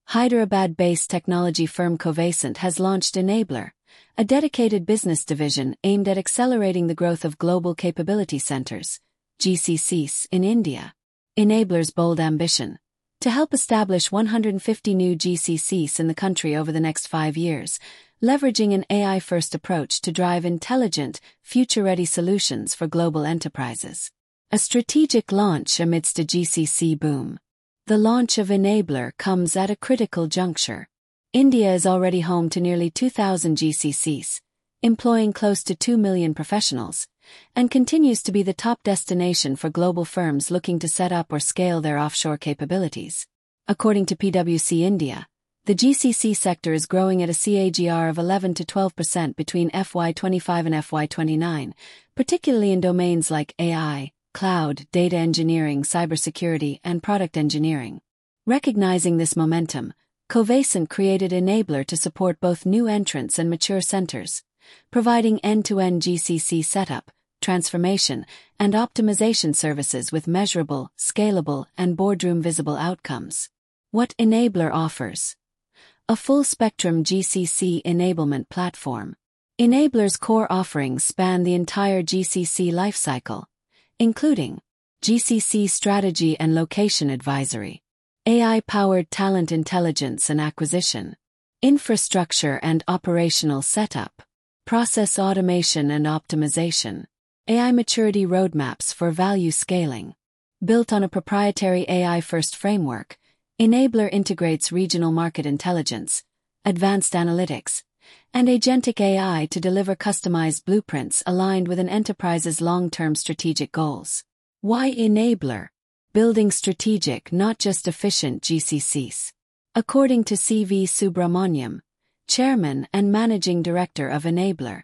Hyderabad-based technology firm Covacent has launched Enabler, a dedicated business division aimed at accelerating the growth of Global Capability Centers, GCCs, in India. Enabler's bold ambition: to help establish 150 new GCCs in the country over the next 5 years, leveraging an AI-first approach to drive intelligent, future-ready solutions for global enterprises. A strategic launch amidst a GCC boom. The launch of Enabler comes at a critical juncture. India is already home to nearly 2,000 GCCs, employing close to 2 million professionals, and continues to be the top destination for global firms looking to set up or scale their offshore capabilities. According to PwC India, the GCC sector is growing at a CAGR of 11 to 12% between FY25 and FY29, particularly in domains like AI, cloud, data engineering, cybersecurity, and product engineering. Recognizing this momentum, Covacent created Enabler to support both new entrants and mature centers, providing end-to-end GCC setup, transformation, and optimization services with measurable, scalable, and boardroom-visible outcomes. What Enabler offers: a full-spectrum GCC enablement platform. Enabler's core offerings span the entire GCC lifecycle, including GCC strategy and location advisory, AI-powered talent intelligence and acquisition, infrastructure and operational setup, process automation and optimization, AI maturity roadmaps for value scaling. Built on a proprietary AI-first framework, Enabler integrates regional market intelligence, advanced analytics, and agentic AI to deliver customized blueprints aligned with an enterprise's long-term strategic goals. Why Enabler? Building strategic, not just efficient GCCs. According to C.V. Subramaniam, Chairman and Managing Director of Enabler,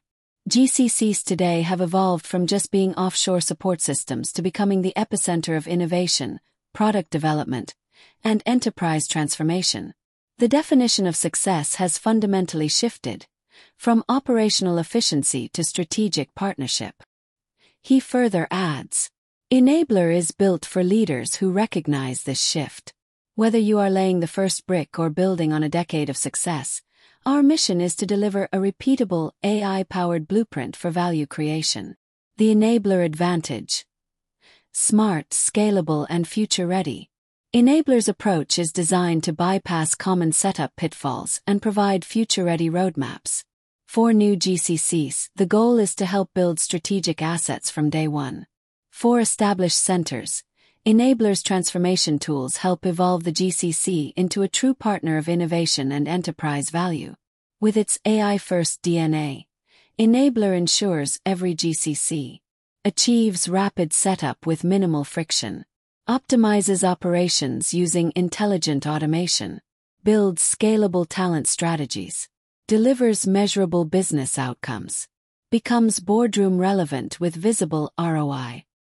GCCs today have evolved from just being offshore support systems to becoming the epicenter of innovation, product development, and enterprise transformation. The definition of success has fundamentally shifted, from operational efficiency to strategic partnership. He further adds, Enabler is built for leaders who recognize this shift. Whether you are laying the first brick or building on a decade of success, our mission is to deliver a repeatable, AI-powered blueprint for value creation. The Enabler advantage: smart, scalable, and future-ready. Enabler's approach is designed to bypass common setup pitfalls and provide future-ready roadmaps. For new GCCs, the goal is to help build strategic assets from day one. For established centers, Enabler's transformation tools help evolve the GCC into a true partner of innovation and enterprise value. With its AI-first DNA, Enabler ensures every GCC achieves rapid setup with minimal friction, optimizes operations using intelligent automation, builds scalable talent strategies, delivers measurable business outcomes, becomes boardroom relevant with visible ROI.